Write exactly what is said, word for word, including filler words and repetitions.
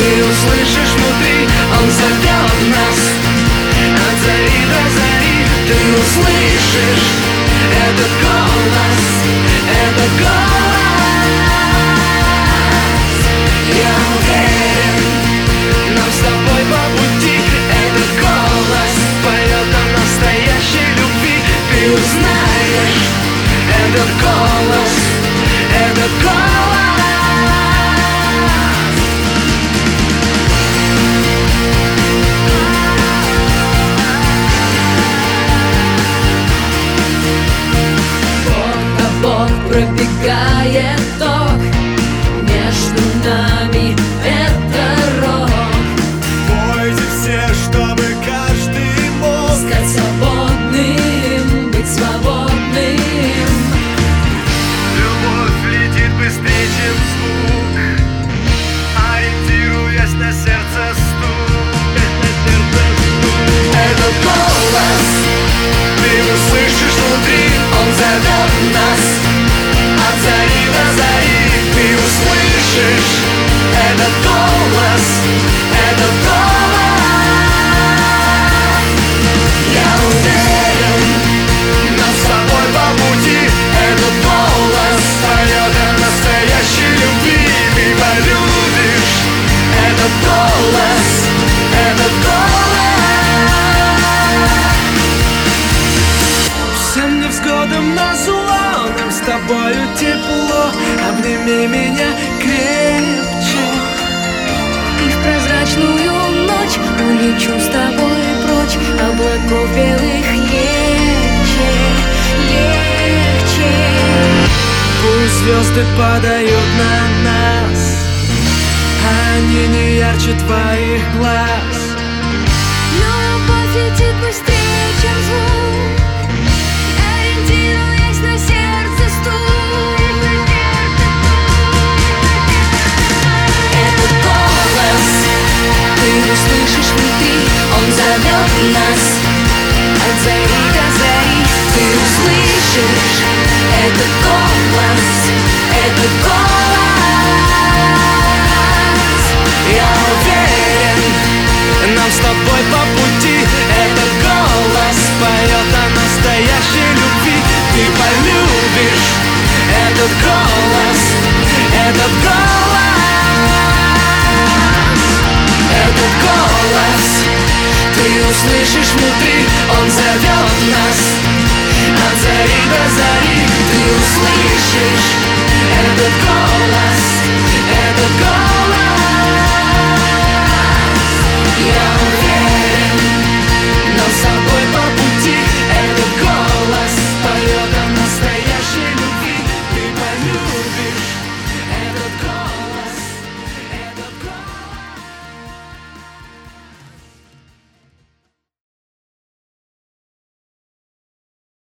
Ты услышишь внутри, он зовет нас от зари до зари. Ты услышишь этот голос, этот голос. Я уверен, нам с тобой по пути. Этот голос поет о настоящей любви. Ты узнаешь этот голос, этот голос. Пробегает ток, между нами это рок. Пойте все, чтобы каждый мог стать свободным, быть свободным. Любовь летит быстрее, чем звук, ориентируясь на сердце стук. Этот голос ты услышишь внутри, он зовет нас от зари до зари. Ты услышишь этот голос, этот голос. Я уверен, нам с тобой по пути. Этот голос поет о настоящей любви. Ты полюбишь этот голос, этот голос. Всем невзгодам назло, нам с тобою тепло. Обними меня крепче, И в прозрачную ночь улечу с тобой прочь. Облаков белых легче, легче. пусть звезды падают на нас, они не ярче твоих глаз. Но любовь летит быстрее, чем звук, ориентируясь на сердце стук. Этот голос ты услышишь внутри, он зовет нас от зари до зари. Ты услышишь этот голос, этот голос. Я уверен, нам с тобой по пути. Этот голос поет о настоящей любви. Ты полюбишь этот голос, этот голос. Этот голос ты услышишь внутри, он зовет нас от зари до зари. Ты услышишь этот голос,